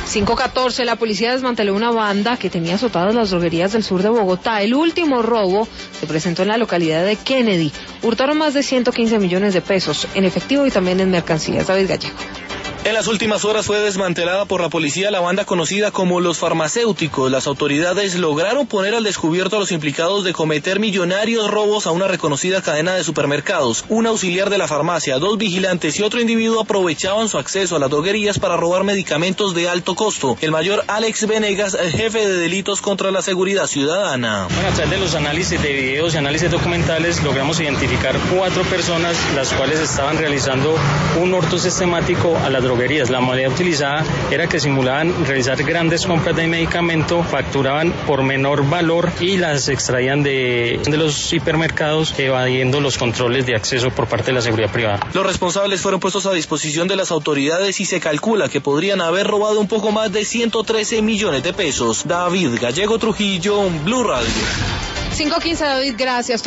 5:14, la policía desmanteló una banda que tenía azotadas las droguerías del sur de Bogotá. El último robo se presentó en la localidad de Kennedy. Hurtaron más de 115 millones de pesos en efectivo y también en mercancías. David Gallego. En las últimas horas fue desmantelada por la policía la banda conocida como Los Farmacéuticos. Las autoridades lograron poner al descubierto a los implicados de cometer millonarios robos a una reconocida cadena de supermercados. Un auxiliar de la farmacia, 2 vigilantes y otro individuo aprovechaban su acceso a las droguerías para robar medicamentos de alto costo. El mayor Alex Venegas, jefe de delitos contra la seguridad ciudadana. Bueno, a través de los análisis de videos y análisis documentales logramos identificar 4 personas las cuales estaban realizando un hurto sistemático a las droguerías. La modalidad utilizada era que simulaban realizar grandes compras de medicamento, facturaban por menor valor y las extraían de los hipermercados, evadiendo los controles de acceso por parte de la seguridad privada. Los responsables fueron puestos a disposición de las autoridades y se calcula que podrían haber robado un poco más de 113 millones de pesos. David Gallego Trujillo, Blue Radio. 5:15, David, gracias.